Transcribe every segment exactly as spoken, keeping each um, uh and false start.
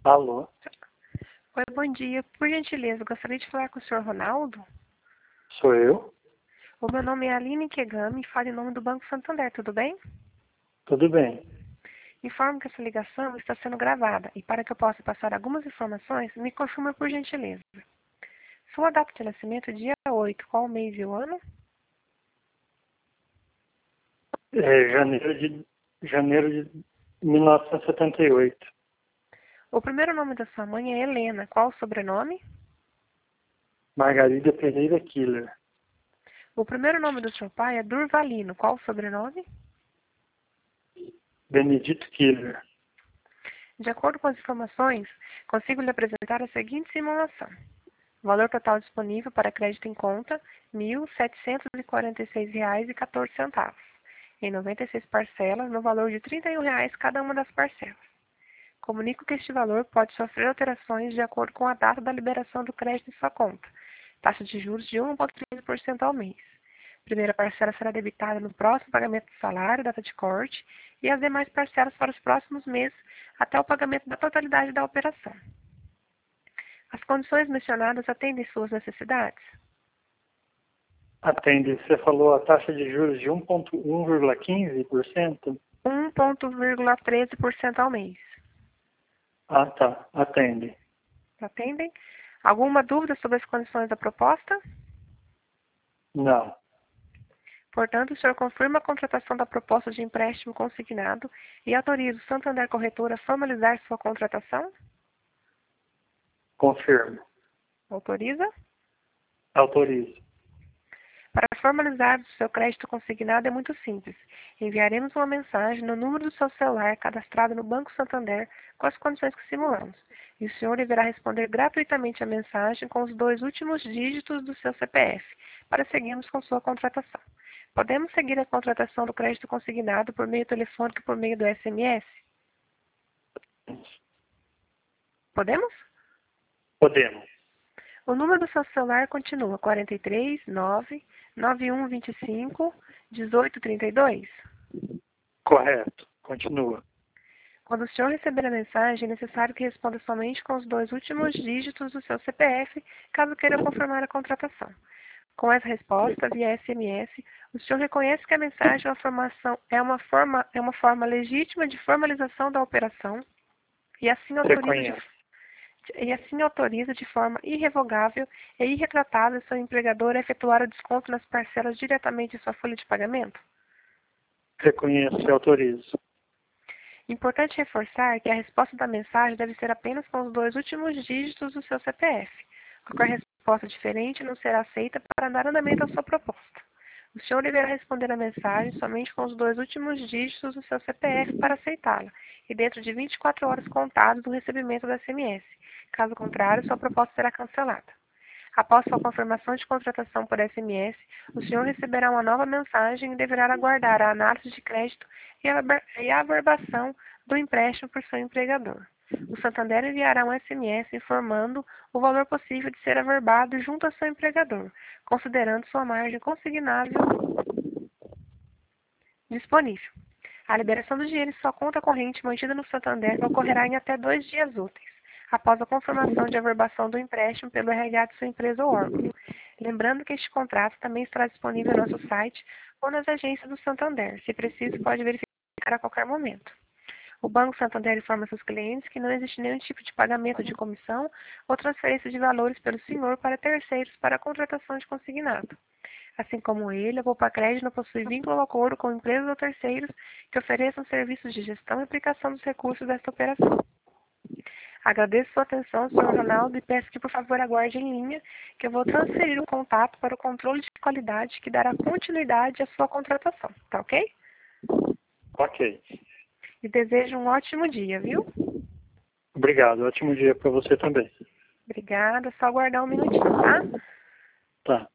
Alô? Oi, bom dia. Por gentileza, gostaria de falar com o senhor Ronaldo. Sou eu? O meu nome é Aline Kegami e falo em nome do Banco Santander, tudo bem? Tudo bem. Informo que essa ligação está sendo gravada e para que eu possa passar algumas informações, me confirma por gentileza. Sua data de nascimento é dia oito, qual o mês e o ano? É janeiro de, janeiro de mil novecentos e setenta e oito. O primeiro nome da sua mãe é Helena, qual o sobrenome? Margarida Pereira Killer. O primeiro nome do seu pai é Durvalino, qual o sobrenome? Benedito Killer. De acordo com as informações, consigo lhe apresentar a seguinte simulação. Valor total disponível para crédito em conta, mil setecentos e quarenta e seis reais e quatorze centavos, em noventa e seis parcelas, no valor de trinta e um reais cada uma das parcelas. Comunico que este valor pode sofrer alterações de acordo com a data da liberação do crédito em sua conta. Taxa de juros de um vírgula treze por cento ao mês. Primeira parcela será debitada no próximo pagamento do salário, data de corte, e as demais parcelas para os próximos meses, até o pagamento da totalidade da operação. As condições mencionadas atendem suas necessidades? Atende, você falou a taxa de juros de um vírgula quinze por cento? um vírgula treze por cento ao mês. Ah, tá. Atende. Atendem? Alguma dúvida sobre as condições da proposta? Não. Portanto, o senhor confirma a contratação da proposta de empréstimo consignado e autoriza o Santander Corretora a formalizar sua contratação? Confirmo. Autoriza? Autorizo. Para formalizar o seu crédito consignado é muito simples. Enviaremos uma mensagem no número do seu celular cadastrado no Banco Santander com as condições que simulamos. E o senhor deverá responder gratuitamente a mensagem com os dois últimos dígitos do seu C P F, para seguirmos com sua contratação. Podemos seguir a contratação do crédito consignado por meio telefônico e por meio do S M S? Podemos? Podemos. O número do seu celular continua quarenta e três, nove, nove um dois cinco, dezoito trinta e dois? Correto. Continua. Quando o senhor receber a mensagem, é necessário que responda somente com os dois últimos dígitos do seu C P F, caso queira confirmar a contratação. Com essa resposta, via S M S, o senhor reconhece que a mensagem é uma, formação, é uma, forma, é uma forma legítima de formalização da operação e assim autoriza de, e assim autoriza de forma irrevogável e irretratável seu empregador a efetuar o desconto nas parcelas diretamente em sua folha de pagamento? Reconheço e autorizo. Importante reforçar que a resposta da mensagem deve ser apenas com os dois últimos dígitos do seu C P F. Qualquer resposta diferente não será aceita para dar andamento à sua proposta. O senhor deverá responder a mensagem somente com os dois últimos dígitos do seu C P F para aceitá-la, e dentro de vinte e quatro horas contadas do recebimento do S M S. Caso contrário, sua proposta será cancelada. Após sua confirmação de contratação por S M S, o senhor receberá uma nova mensagem e deverá aguardar a análise de crédito e a averbação do empréstimo por seu empregador. O Santander enviará um S M S informando o valor possível de ser averbado junto ao seu empregador, considerando sua margem consignável disponível. A liberação do dinheiro em sua conta corrente mantida no Santander ocorrerá em até dois dias úteis, após a confirmação de averbação do empréstimo pelo R H de sua empresa ou órgão. Lembrando que este contrato também estará disponível no nosso site ou nas agências do Santander. Se preciso, pode verificar a qualquer momento. O Banco Santander informa seus clientes que não existe nenhum tipo de pagamento de comissão ou transferência de valores pelo senhor para terceiros para a contratação de consignado. Assim como ele, a Poupa Crédito não possui vínculo ou acordo com empresas ou terceiros que ofereçam serviços de gestão e aplicação dos recursos desta operação. Agradeço sua atenção, senhor Ronaldo, e peço que, por favor, aguarde em linha, que eu vou transferir o contato para o controle de qualidade que dará continuidade à sua contratação. Tá ok? Ok. E desejo um ótimo dia, viu? Obrigado. Ótimo dia para você também. Obrigada. Só aguardar um minutinho, tá? Tá.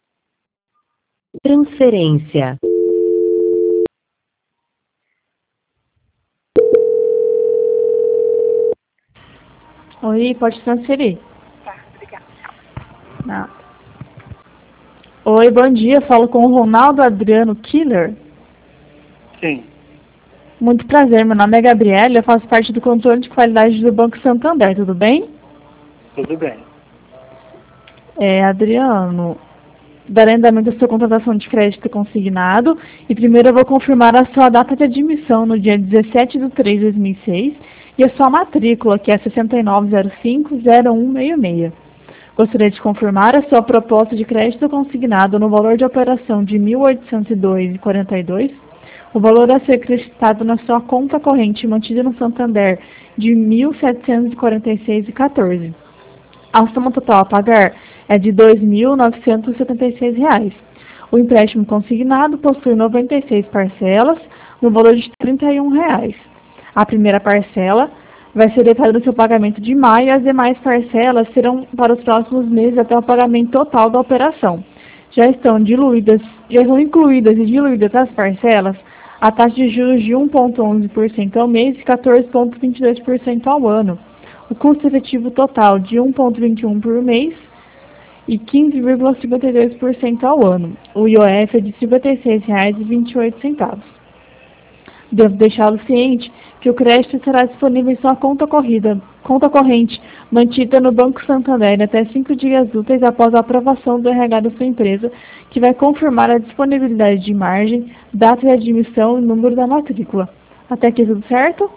Transferência. Oi, pode transferir. Tá, obrigada. Não. Oi, bom dia. Falo com o Ronaldo Adriano Killer. Sim. Muito prazer, meu nome é Gabriela, eu faço parte do controle de qualidade do Banco Santander, tudo bem? Tudo bem. É, Adriano, darei andamento à sua contratação de crédito consignado e primeiro eu vou confirmar a sua data de admissão no dia dezessete de três de dois mil e seis e a sua matrícula, que é sessenta e nove zero cinco zero um seis seis. Gostaria de confirmar a sua proposta de crédito consignado no valor de operação de mil oitocentos e dois reais e quarenta e dois centavos, o valor a ser acrescentado na sua conta corrente mantida no Santander de mil setecentos e quarenta e seis reais e quatorze centavos. A soma total a pagar é de dois mil novecentos e setenta e seis reais. O empréstimo consignado possui noventa e seis parcelas no valor de trinta e um reais. A primeira parcela vai ser detalhada no seu pagamento de maio e as demais parcelas serão para os próximos meses até o pagamento total da operação. Já estão diluídas, já estão incluídas e diluídas as parcelas a taxa de juros de um vírgula onze por cento ao mês e quatorze vírgula vinte e dois por cento ao ano. O custo efetivo total de um vírgula vinte e um por cento por mês e quinze vírgula cinquenta e dois por cento ao ano. O I O F é de cinquenta e seis reais e vinte e oito centavos. Devo deixá-lo ciente que o crédito estará disponível em sua conta corrida, conta corrente, mantida no Banco Santander até cinco dias úteis após a aprovação do R H da sua empresa, que vai confirmar a disponibilidade de margem, data de admissão e número da matrícula. Até aqui tudo certo?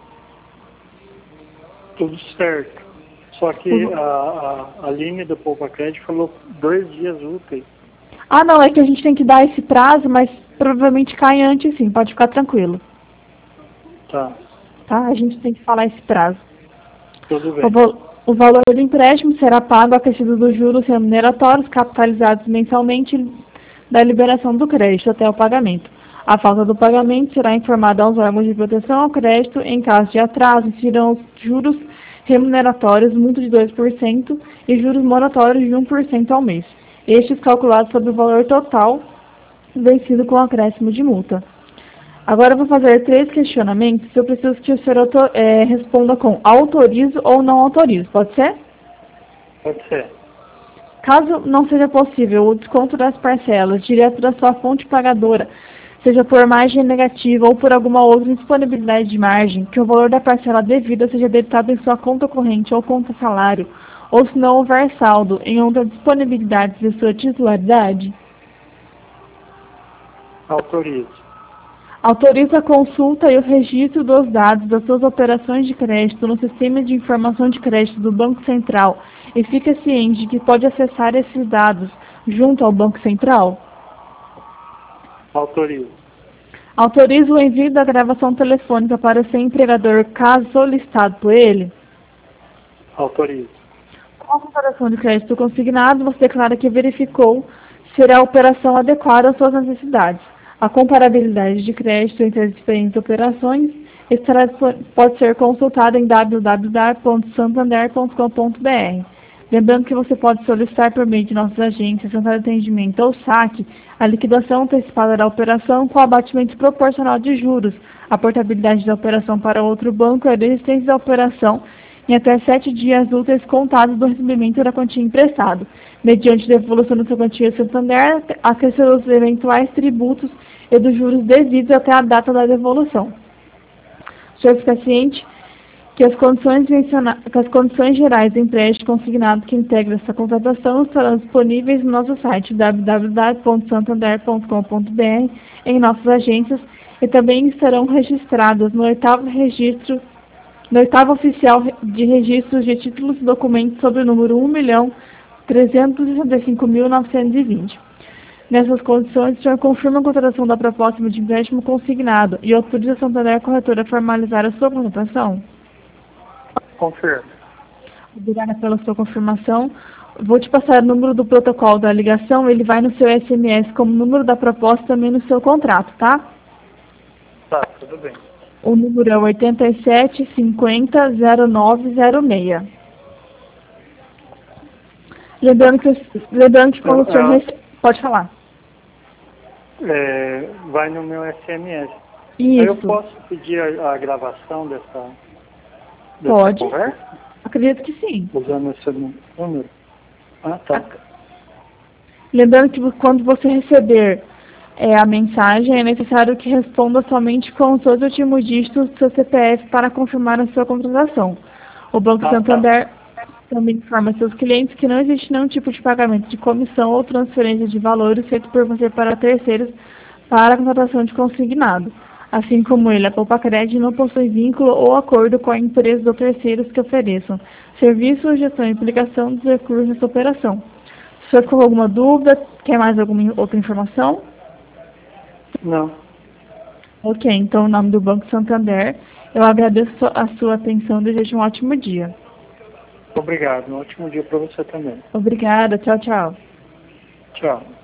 Tudo certo. Só que Uhum. a, a, a Aline do Poupa Crédito falou dois dias úteis. Ah, não, é que a gente tem que dar esse prazo, mas provavelmente cai antes sim, pode ficar tranquilo. Tá, Tá? A gente tem que falar esse prazo. tudo bem. O, val o valor do empréstimo será pago acrescido dos juros remuneratórios capitalizados mensalmente da liberação do crédito até o pagamento. A falta do pagamento será informada aos órgãos de proteção ao crédito. Em caso de atraso, serão os juros remuneratórios, multa de dois por cento e juros moratórios de um por cento ao mês. Estes calculados sobre o valor total vencido com acréscimo de multa. Agora eu vou fazer três questionamentos. Eu preciso que o senhor é, responda com autorizo ou não autorizo. Pode ser? Pode ser. Caso não seja possível o desconto das parcelas direto da sua fonte pagadora, seja por margem negativa ou por alguma outra indisponibilidade de margem, que o valor da parcela devida seja debitado em sua conta corrente ou conta salário, ou se não houver saldo em outra disponibilidade de sua titularidade, Autorizo. autoriza a consulta e o registro dos dados das suas operações de crédito no Sistema de Informação de Crédito do Banco Central e fica ciente de que pode acessar esses dados junto ao Banco Central. Autorizo. Autoriza o envio da gravação telefônica para o seu empregador, caso solicitado por ele. Autorizo. Com a comparação de crédito consignado, você declara que verificou se a operação adequada às suas necessidades. A comparabilidade de crédito entre as diferentes operações estará, pode ser consultada em w w w ponto santander ponto com ponto b r. Lembrando que você pode solicitar por meio de nossas agências, central de atendimento ou saque a liquidação antecipada da operação com abatimento proporcional de juros, a portabilidade da operação para outro banco e a desistência da operação em até sete dias úteis contados do recebimento da quantia emprestada, mediante devolução da sua quantia Santander, acrescendo os eventuais tributos e dos juros devidos até a data da devolução. O senhor fica ciente que as condições, que as condições gerais do empréstimo consignado que integra essa contratação estarão disponíveis no nosso site w w w ponto santander ponto com ponto b r, em nossas agências, e também estarão registradas no oitavo registro no oitavo oficial de registros de títulos e documentos sobre o número um milhão trezentos e sessenta e cinco mil novecentos e vinte. Nessas condições, o senhor confirma a contratação da proposta de empréstimo consignado e autoriza a Santander Corretora a formalizar a sua contratação? Confirmo. Obrigada pela sua confirmação. Vou te passar o número do protocolo da ligação, ele vai no seu S M S como número da proposta também no seu contrato, tá? Tá, tudo bem. O número é oitenta e sete cinquenta zero nove zero seis. Lembrando que, lembrando que quando o senhor... rece... Pode falar. É, vai no meu S M S. Isso. Aí eu posso pedir a, a gravação dessa, dessa Pode. conversa? Acredito que sim. Usando esse número? Ah, tá. Lembrando que quando você receber é, a mensagem, é necessário que responda somente com os dois últimos dígitos do seu C P F para confirmar a sua contratação. O Banco Ah, Santander também informa seus clientes que não existe nenhum tipo de pagamento de comissão ou transferência de valores feito por você para terceiros para a contratação de consignado. Assim como ele, a Poupa-Cred não possui vínculo ou acordo com a empresa ou terceiros que ofereçam serviço, gestão e aplicação dos recursos nessa operação. Se você ficou com alguma dúvida, quer mais alguma outra informação? Não. Ok, então, em nome do Banco Santander, eu agradeço a sua atenção e desejo um ótimo dia. Obrigado. Um ótimo dia para você também. Obrigada, tchau, tchau. Tchau.